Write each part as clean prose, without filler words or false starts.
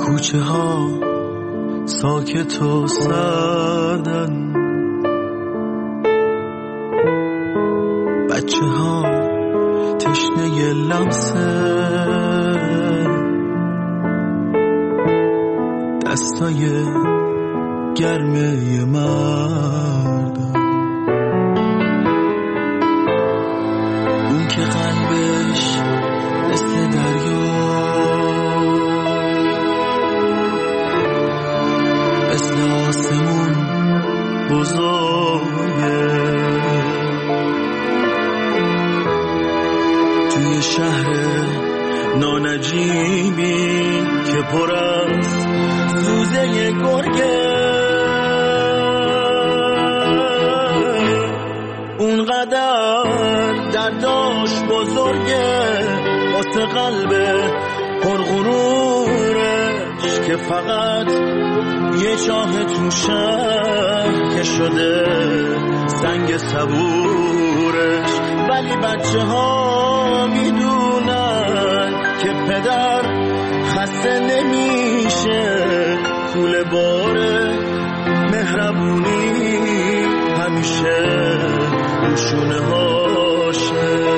کوچه ها ساکت و سردن، بچه ها تشنه لمسه، دستای گرمه مردم، اون که قلبش مثل دریا، مثل آسمون بزرگه، توی شهر نانجیبی که پر از سوزه گرگه، اونقدر درداش بزرگه واسه قلب پرغرورش که فقط یه چاه تو شهر که شده سنگ صبورش. ولی بچه ها میدونن که پدر خسته نمیشه، کوله باره مهربونی همیشه روشونه هاشه.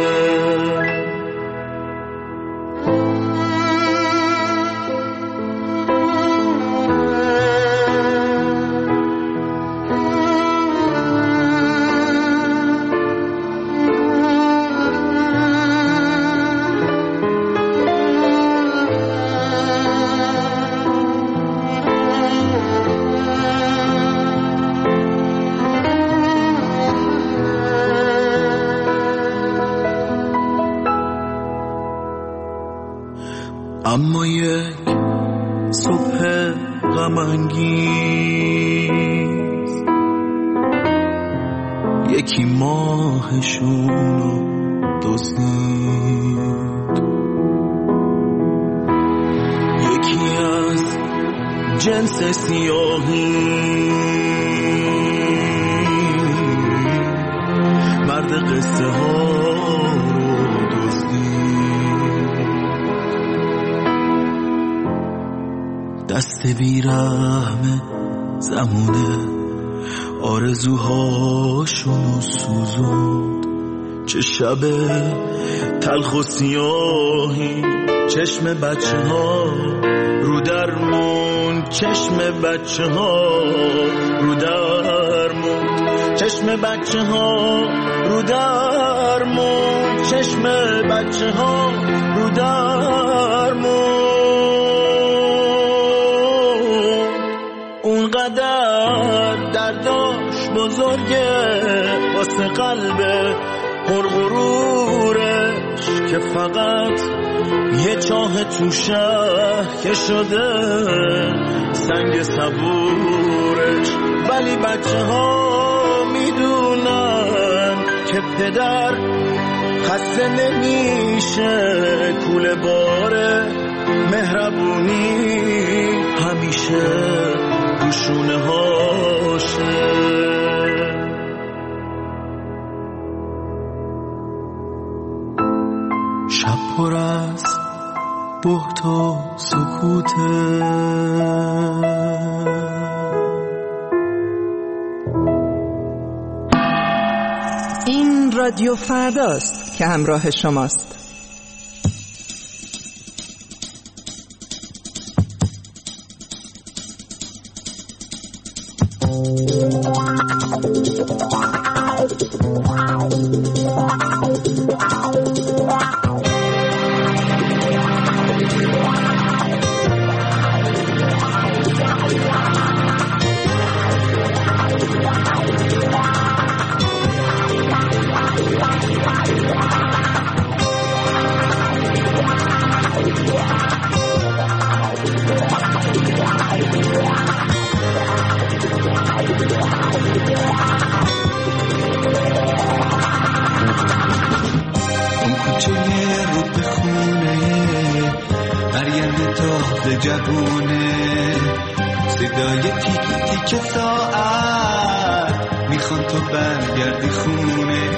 اما یک صبح غم‌انگیز یکی ماهشونو دزدید، یکی از جنس سیاهی مرد قصه ها رو دزدید، دست بیرحم زمونه آرزوهاشونو سوزوند. چه شب تلخ و سیاهی، چشم بچه ها رو درمون، چشم بچه ها رو درمون، چشم بچه ها رو درمون، چشم بچه ها رو درمون. اونقدر درداش بزرگه واسه قلب پرغرورش که فقط یه چاه تو شهر که شده سنگ صبورش. ولی بچه ها میدونن که پدر خسته نمیشه، کوله باره مهربونی همیشه روشونه هاشه. شب پر از بهت و سکوته، این رادیو فرداست که همراه شماست. جوونه صدای تیک تیک ساعت میخوان تو برگردی خونه.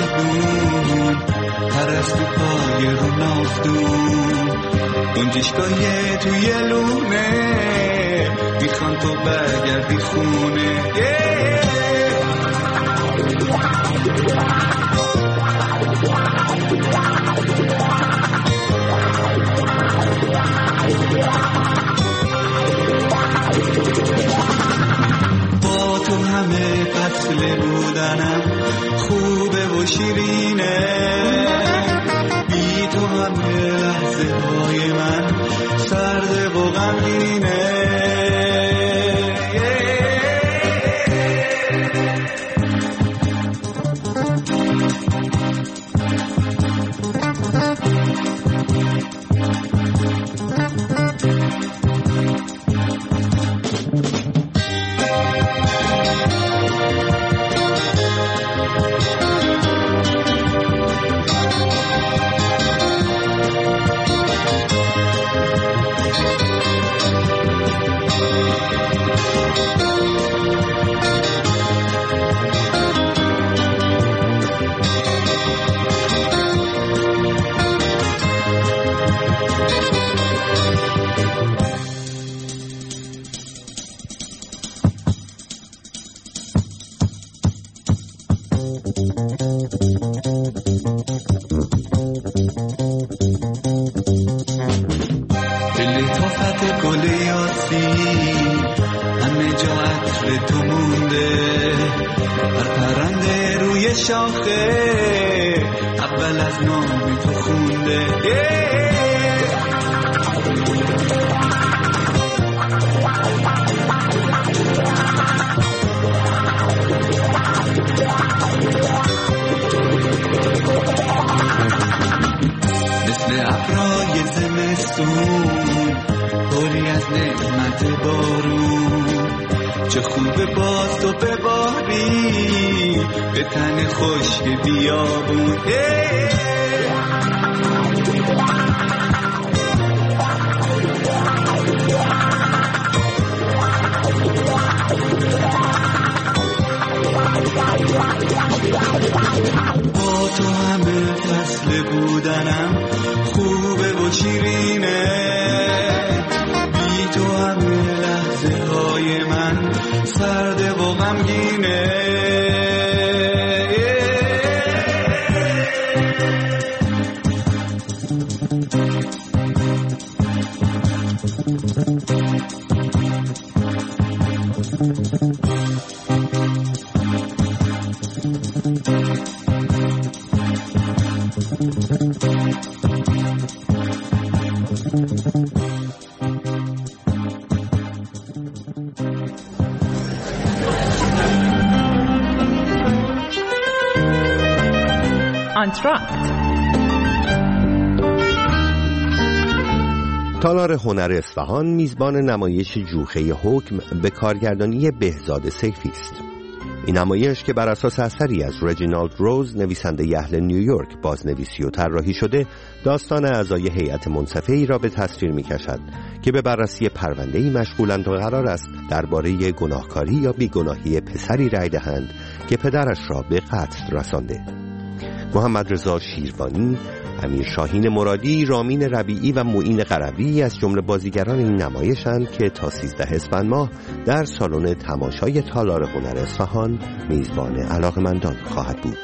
خیابون، پرستو پای رو نافتون، گنجشگاه توی لونه، میخوان تو برگردی خونه. با تو همه فصل بودنم خوبه و شیرینه، بی تو همه لحظه های من سرده و غمگینه. اول از نام تو خونده. مثل ابرای زمستون پری از نعمت بارون، چه خوبه باز تو بباری به تن خشک بیابون. با تو همه فصل بودنم خوبه و شیرینه، بی تو همه لحظه های من سرده و غمگینه. تالار هنر اصفهان میزبان نمایش جوخه حکم به کارگردانی بهزاد سیفی است. این نمایش که بر اساس اثری از رجینالد روز نویسنده اهل نیویورک بازنویسی و طراحی شده، داستان اعضای هیئت منصفه‌ای را به تصویر می‌کشد که به بررسی پرونده‌ای مشغولند و قرار است درباره گناهکاری یا بیگناهی پسری رأی دهند که پدرش را به قتل رسانده. محمد رضا شیروانی، امیر شاهین مرادی، رامین ربیعی و معین قروی از جمله بازیگران این نمایشند که تا 13 اسفند ماه در سالن تماشای تالار هنر اصفهان میزبان علاقه‌مندان خواهد بود.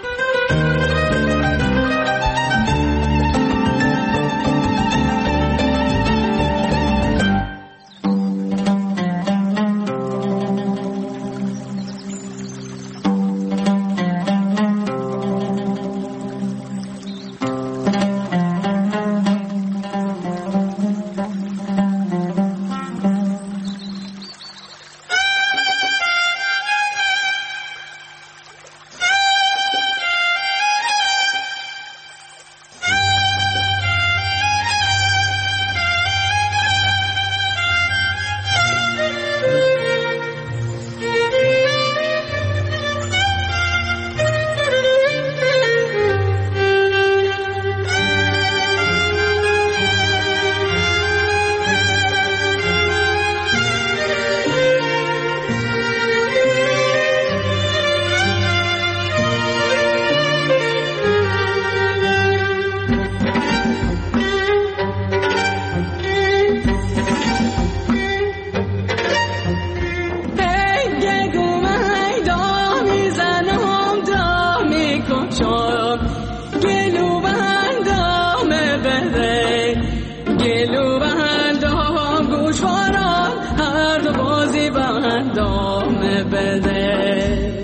ادامه بده.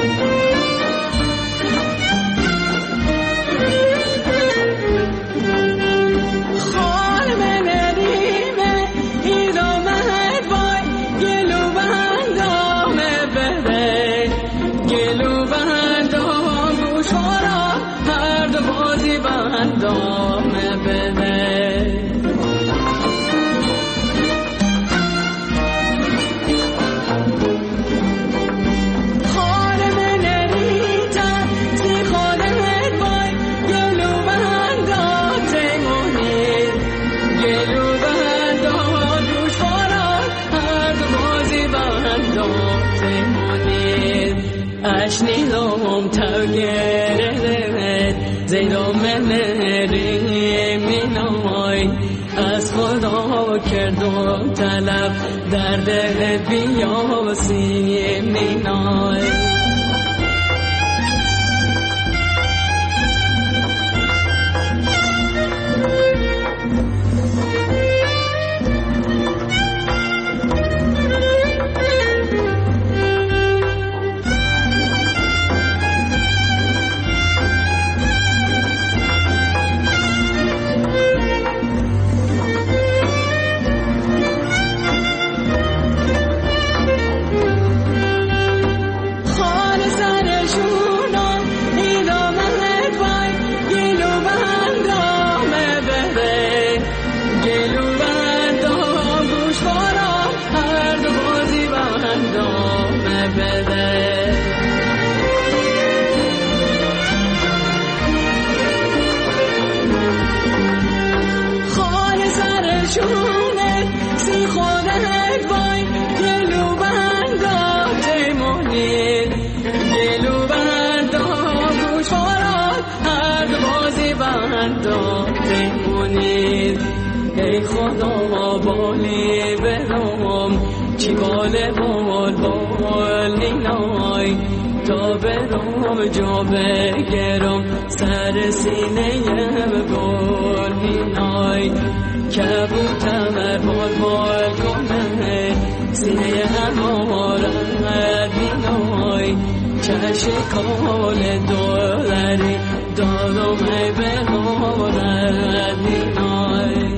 اشنیدم تاگره زیدم مینای از خدا کردم طلب در دل بیا سینی مینای. ای خدا بالی برام چی باله بال نینای تا برام جا بگرم سر سینه گل نینای کبوتر بال کنه سینه همارد نینای چشکال دولری دارم به مورد نینای.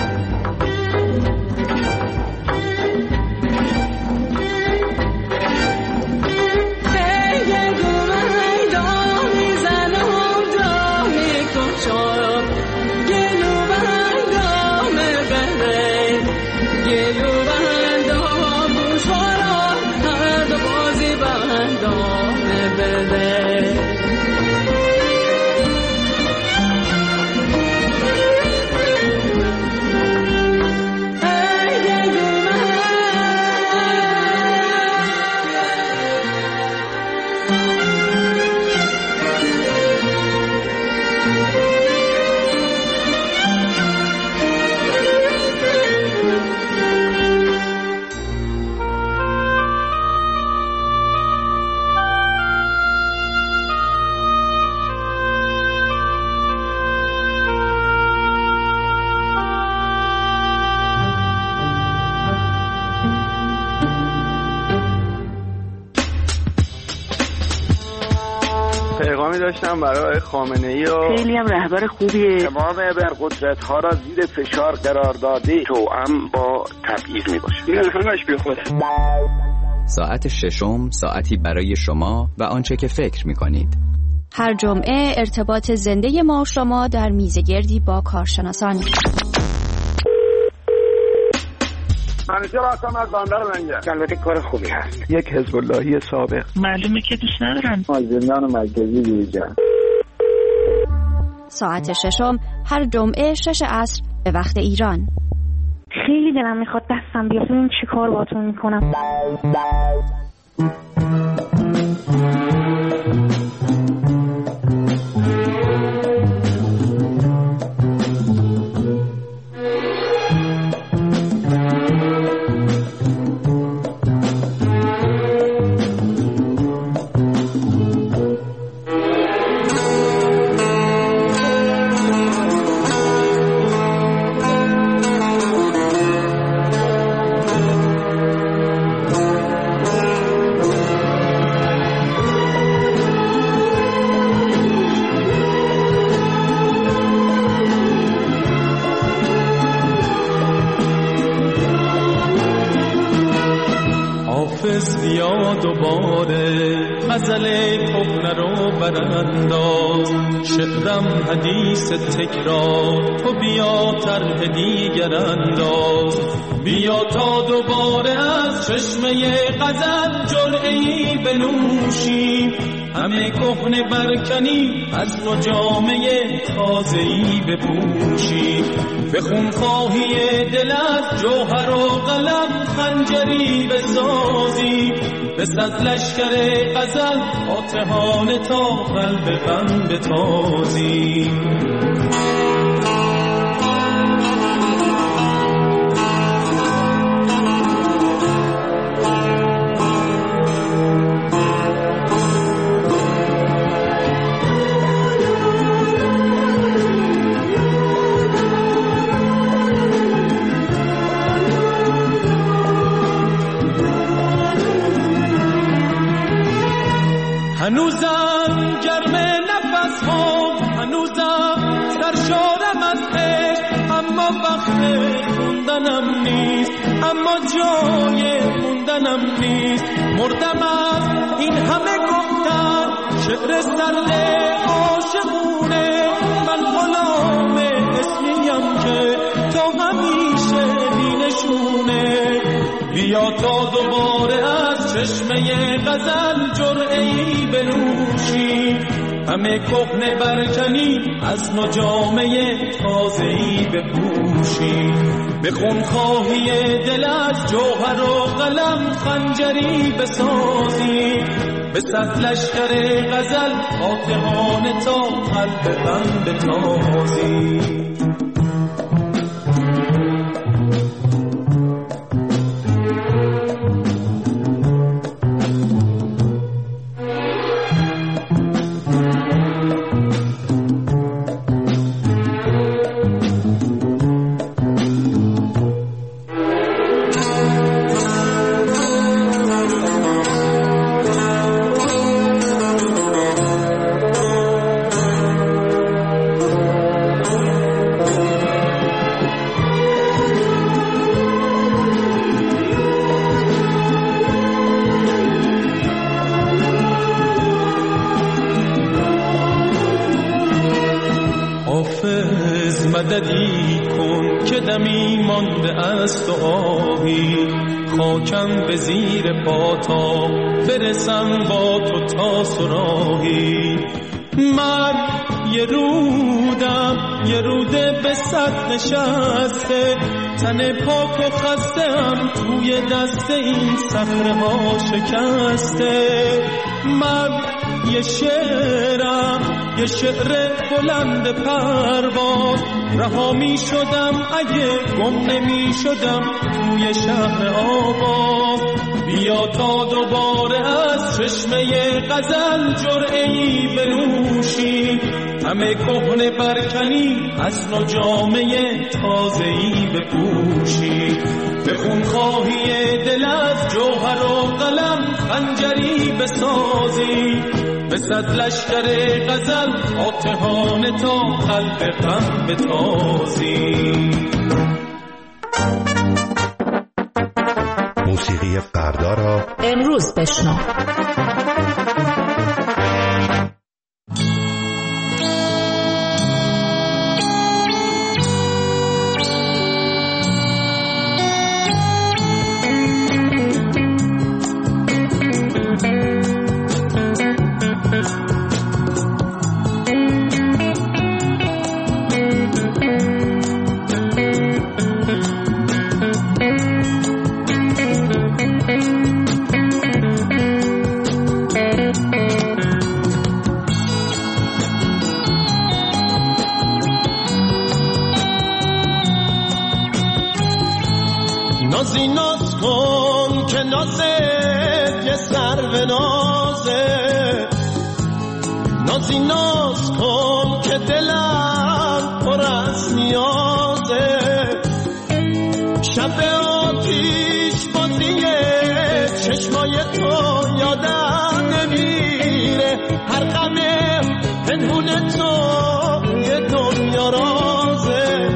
پیغامی داشتم برای خامنه‌ای و خیلی هم رهبر خوبیه. تمام ابرقدرت‌ها را زیر فشار قرار داده توأم با تبعیض میباشه. این همش بی خوده. ساعت ششم ساعتی برای شما و آنچه که فکر می‌کنید. هر جمعه ارتباط زنده ما و شما در میزگردی با کارشناسان. منیجر هستم از بندر منجر. البته کار خوبی هست. یک حزب اللهی سابق. معلومه که دوست ندارن. زندان مرکزی دیجا. ساعت ششم هر جمعه 6 عصر به وقت ایران. خیلی دلم میخواد دستم بیاد ببینم چی کار باهاتون میکنم. حافظ بیا دوباره غزل کهنه رو برانداز، شعرم حدیث تکرار، تو بیا طرح دیگر انداز. بیا تا دوباره از چشمه غزل جرعه‌ای بنوشیم، همه کهنه برکنی از نو جامه تازه‌ای بپوشیم. به خونخواهی دل از جوهر و قلم خنجری بسازیم، بس از لشکر غزل فاتحانه تا قلب غم بتازیم. هنوزم گرم نفس ها، هنوزم سرشارم از عشق، اما وقت موندنم نیست، اما جای موندنم نیست. مردم از این همه گفتن شعر سرد عاشقونه، من غلام اسمیم که تا همیشه بینشونه. بیا تا دوباره از چشمه غزل جرعه‌ای بنوشیم، همه کهنه برکنی از نو جامه تازه‌ای بپوشیم. به خونخواهی دل از جوهر و قلم خنجری بسازیم، به صد لشکر غزل فاتحانه تا قلب غم بتازیم. مددی کن که دمی مانده از تو آهی، خاکم به زیر پاتا برسم با تو تا سراهی. من یه رودم، یه روده به صد نشسته، تن پاک و خسته‌ام توی دست این صخره ها شکسته. من یه شعرم، یه شعر بلند پرواز، رها می شدم اگه گم نمی شدم توی شهر آواز. بیا تا دوباره از چشمه غزل جرعه‌ای بنوشیم، همه کهنه برکنی از نو جامه تازه‌ای بپوشیم. به خونخواهی دل از جوهر و قلم خنجری بسازیم، به صد لشکر غزل فاتحانه تا قلب غم بتازیم. موسیقی فردا را امروز بشنو. نازی ناز کن که نازت یه سرو نازه، نازی ناز کن که دلم پر از نیازه. شب آتیش بازیه چشمای تو یادم نمیره، هر غم پنهون تو یه دنیا رازه.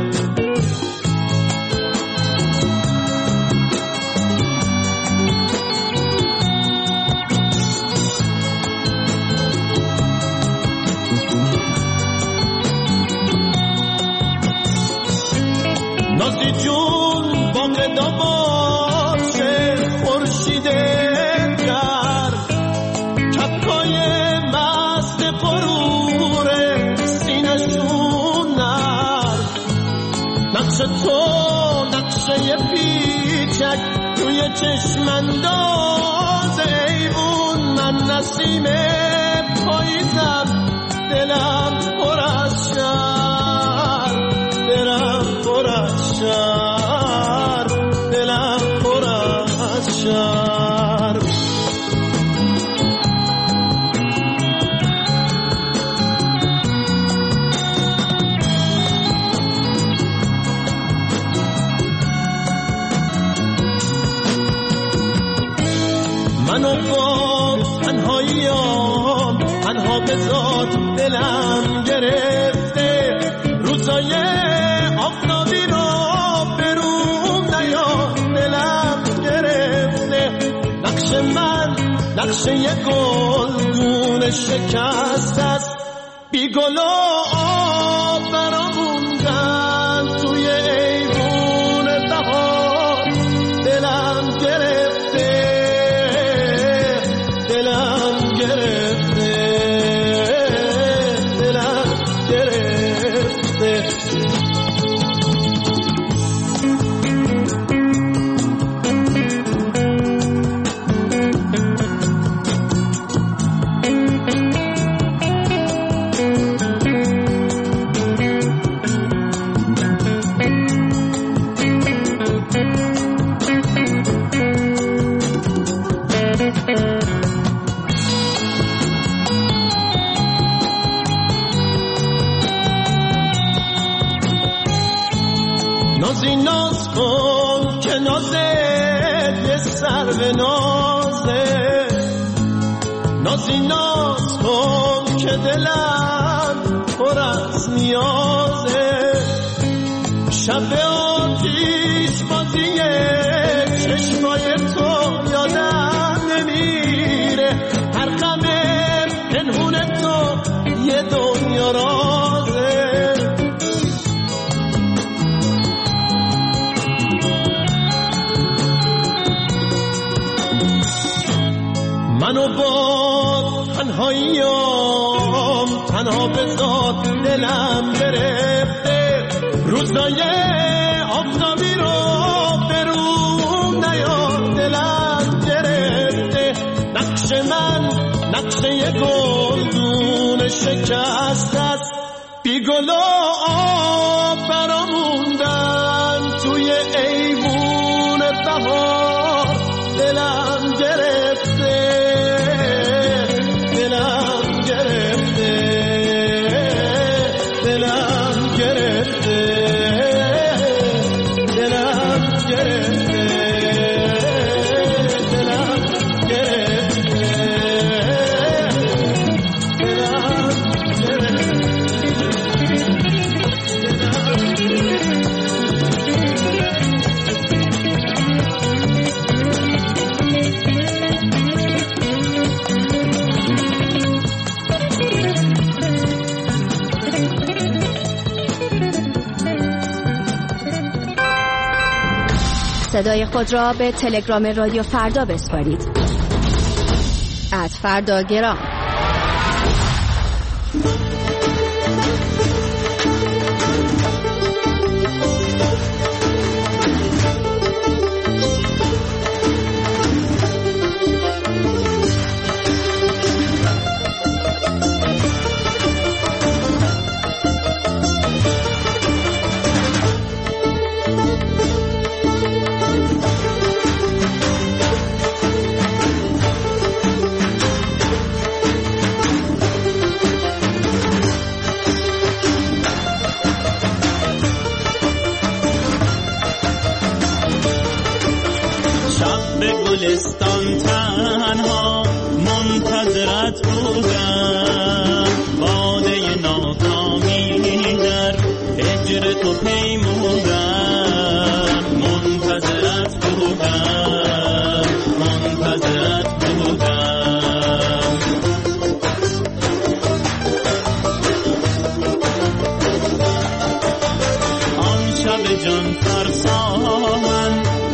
بادا باشه خورشید گرم، کپکای مست غرور سینشون نرم، نقش تو نقشه پیچک توی چشمنداز ایوون، من نسیم پاییزم دلم پر از شهر، دلم پر از شهر، دلم پر از شهر. منو با تنهاییام تنها بذار دلم گرفته، روزای آفتابی رو بروم نیا دلم گرفته، نقش من نقشه یه گلدون شکست است، بی گل و آب براموندن توی ایوون بهار، دلم گرفته دلم گرفته دلم گرفته. نازی ناز کن که نازت یه سر به نازه، نازی ناز کن که دلم پر از نیازه، شب آتیش بازیه چشمای تو یادم نمیره، هر غم پنهون تو یه دنیا رازه، منو با تنهاییام تنها بذار دلم گرفته، روزای آفتابی رو بروم نیا دلم گرفته، نقش من نقشه یه گلدون شکست است، بی گل و آب براموندن توی ایوون بهار، دلم گرفته دلم گرفته دلم گرفته دلم گرفته دلم گرفته دلم صدای خود را به تلگرام رادیو فردا بسپارید. @فرداگرام. گلستان تنها منتظرت بودم، باده ناکامی در هجر تو پیمودم، منتظرت بودم منتظرت بودم. آن شب جان فرسا من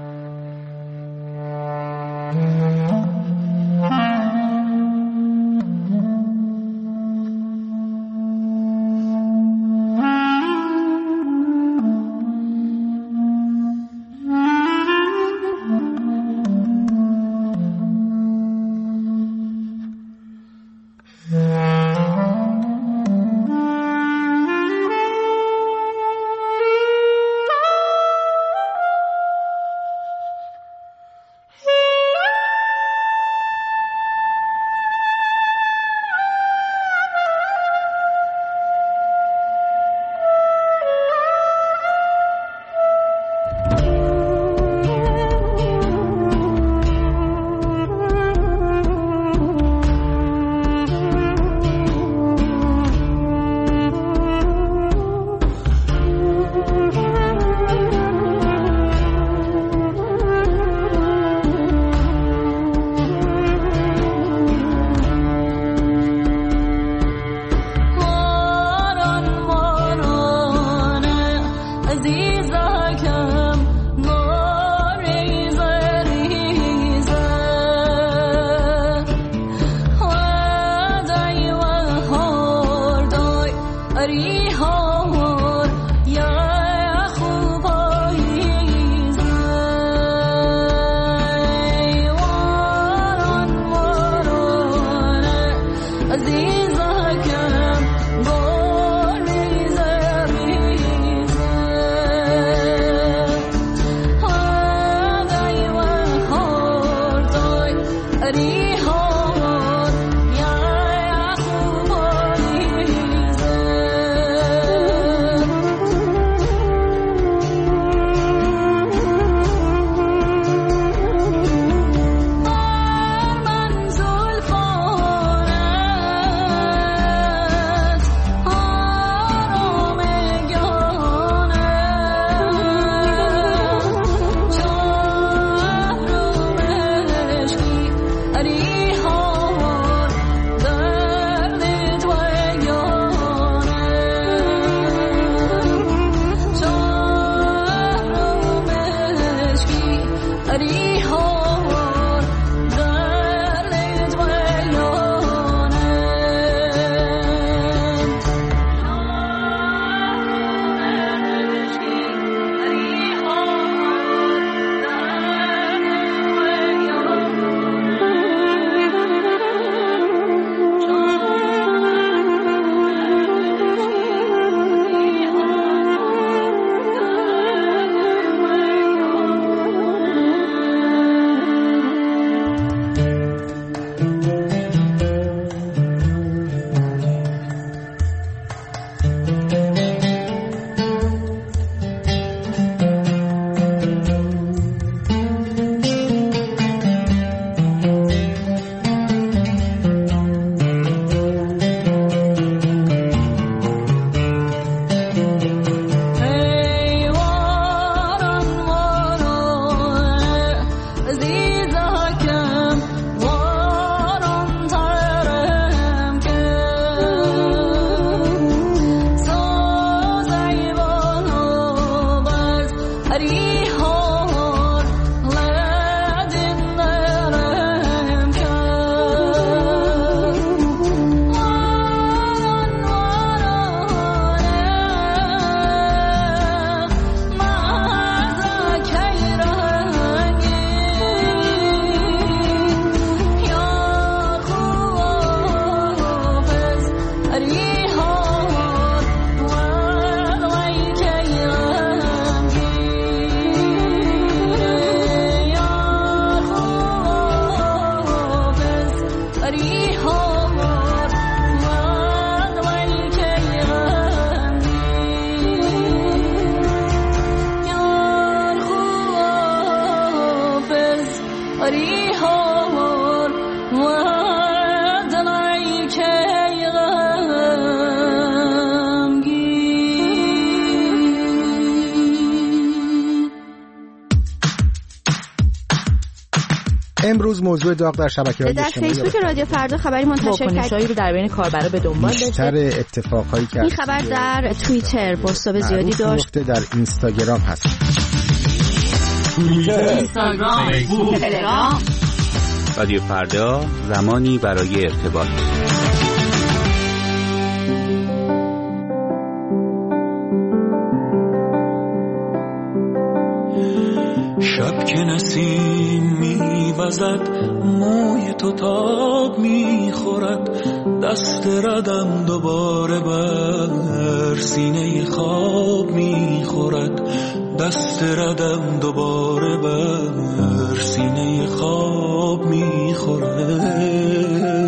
امروز موضوع داغ در شبکه‌های اجتماعی در فیسبوک رادیو فردا خبری منتشر کرد رو در بین کاربرا به دنبال داشته. بیشتر اتفاقایی که این خبر در توییتر پست‌های زیادی داشت. در اینستاگرام هست. توییتر، اینستاگرام، فیسبوک، تلگرام. رادیو فردا، زمانی برای ارتباط. شب که نسیم میوزد موی تو تاب میخورد دست ردم دوباره بر سینه خواب میخورد دست ردم دوباره بر سینه خواب میخورد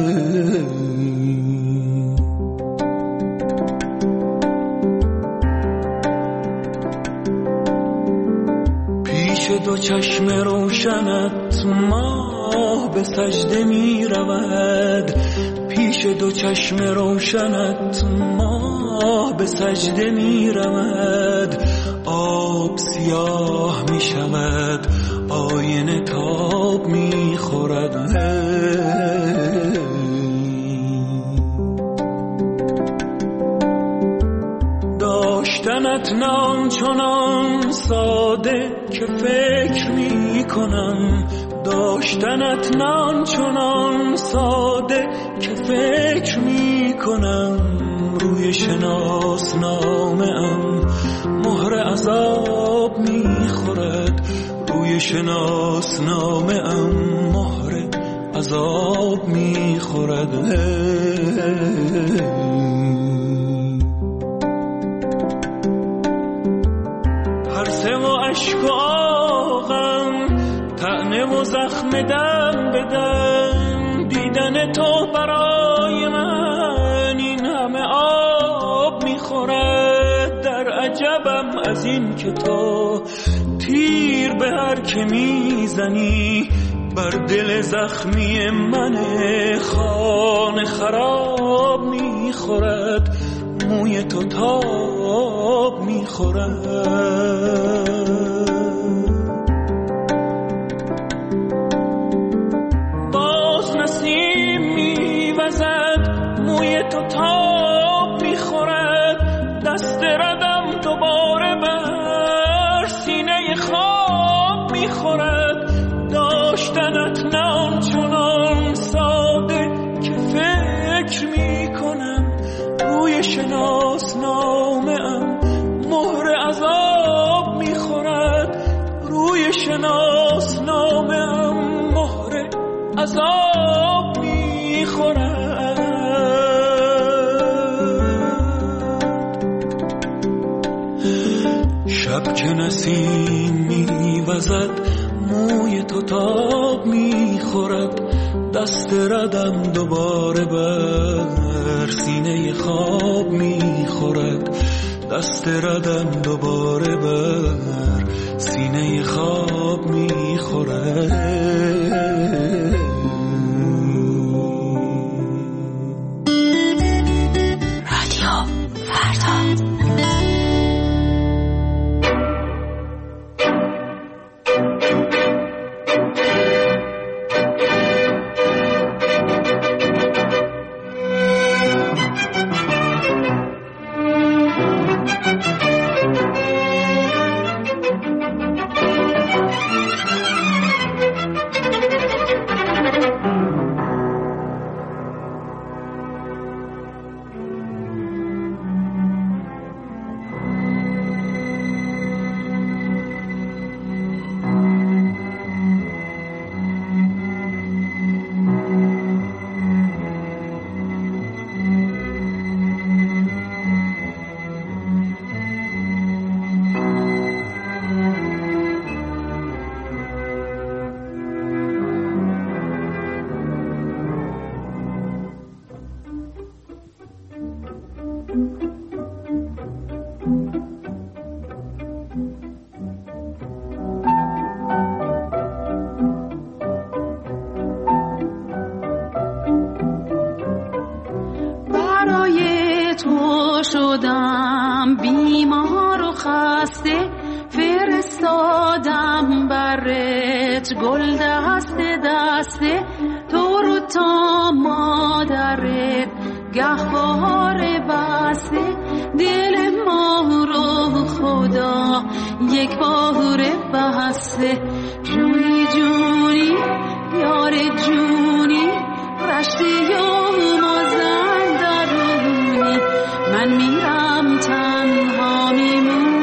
دو چشم روشنت ماه به سجده می رود پیش دو چشم روشنت ماه به سجده می رود آب سیاه می شود آینه تاب می خورد داشتنت نام چنان ساده که فکر می کنم داشتنت نام چنان ساده که فکر می کنم روی روی شناسنامه‌ام مهر عذاب میخورد، روی شناسنامه‌ام مهر عذاب میخورد. ترسه و اشک و آغم، طعنه و زخم دم بدم، دیدن تو برای من این همه آب میخورد. در عجبم از این که تو تیر به هر که میزنی بر دل زخمی من خانه خراب میخورد، موی تو تاب میخورد. باز نسیم میوزد، موی تو تاب میخورد، دست ردم دوباره بر سینه خواب میخورد. داشتنت نه آنچنان ساده که فکر میکنم، روی شناسنامه‌ام مهر عذاب میخورد، روی شناسنامه‌ام مهر عذاب میخورد. شب که نسیم میوزد، موی تو تاب میخورد، دست ردم دوباره بر سینه خواب میخورد، دست ردم دوباره بر سینه خواب میخورد. شدم بیمار و خسته، فرستادم برت گل دسته دسته، تو رو تا مادرت گهواره بسته، دل ما رو خدا یک باره بسته. جونی جونی یار جونی، رشته یا مازن درونی، من میرم تنها میمونی.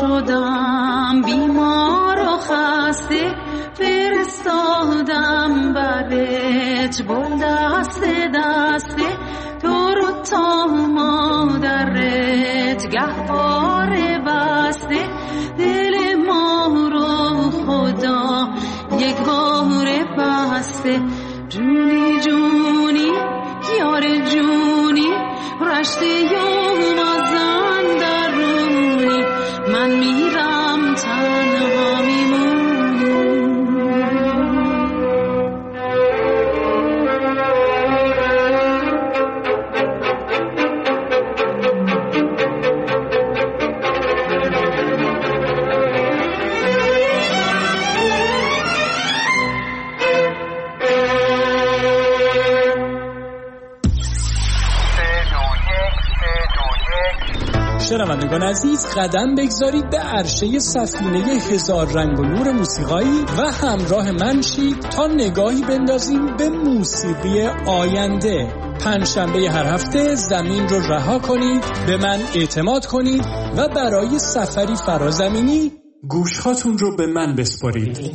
شدم بیمار و خسته، فرستادم برات گل دسته دسته، تو رو تا مادرت گهواره بسته، دل ما رو خدا یک باره بسته. جونی جونی یار جونی، رشته یوم ازن درونی، من میرم تنها میمونی. شنوندگان عزیز، قدم بگذارید به عرشه سفینه هزار رنگ و نور موسیقایی و همراه من شید تا نگاهی بندازیم به موسیقی آینده. پنجشنبه هر هفته زمین رو رها کنید، به من اعتماد کنید و برای سفری فرازمینی گوشهاتون رو به من بسپارید.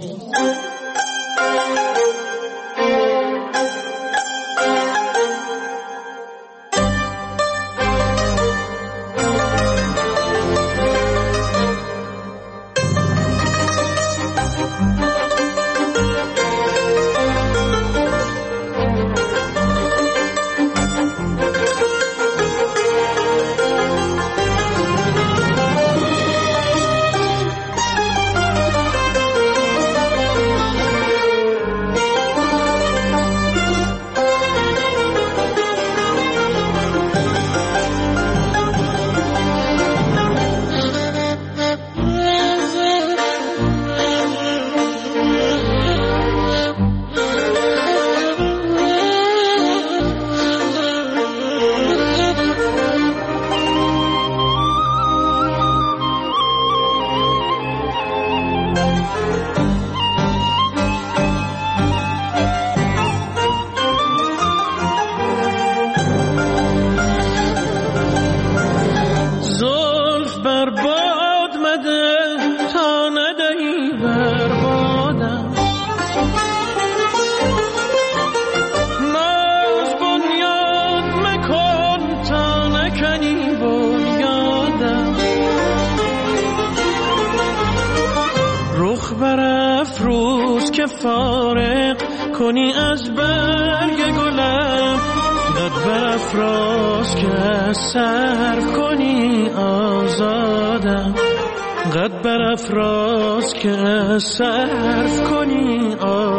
فارغ کنی از برگ گلم، داد برافراز که صرف کنی آزادم، قد برافراز که صرف کنی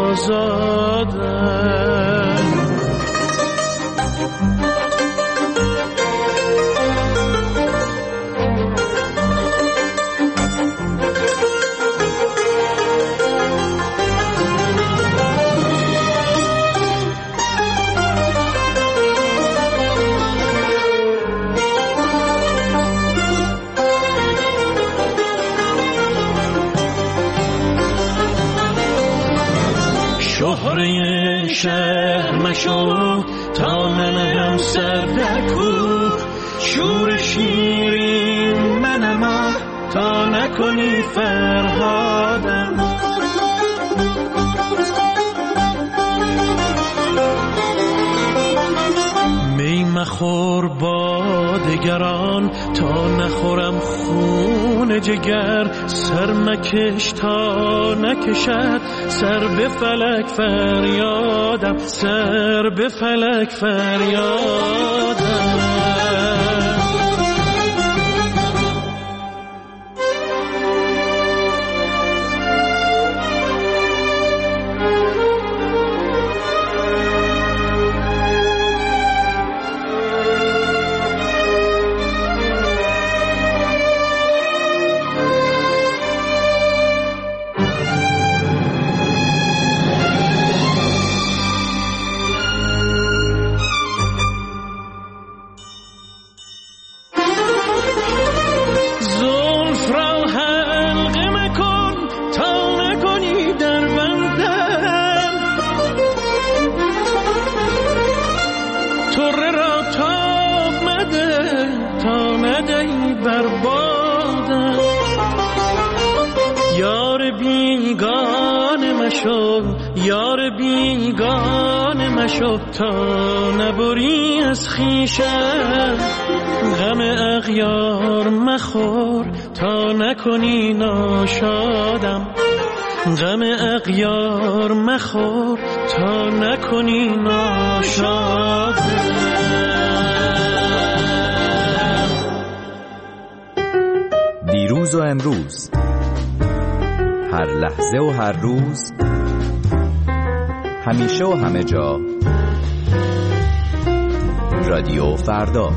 آزادم. شهره شهر مشو تا ننهم سر دکو، شور شیرین منم تا نکنی فرهادم. می مخور با دگران تا نخورم خون جگر، سر مکش تا نکشد سر به فلک فریادم، سر به فلک فریادم. مشو یار بیگانه مشو تا نبری از خویشم غم اغیار مخور تا نکنی ناشادم غم اغیار مخور تا نکنی ناشادم دیروز و امروز هر لحظه و هر روز همیشه و همه جا رادیو فردا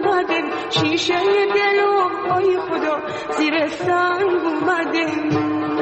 شیشه دلم ای خدا زیر سنگ اومده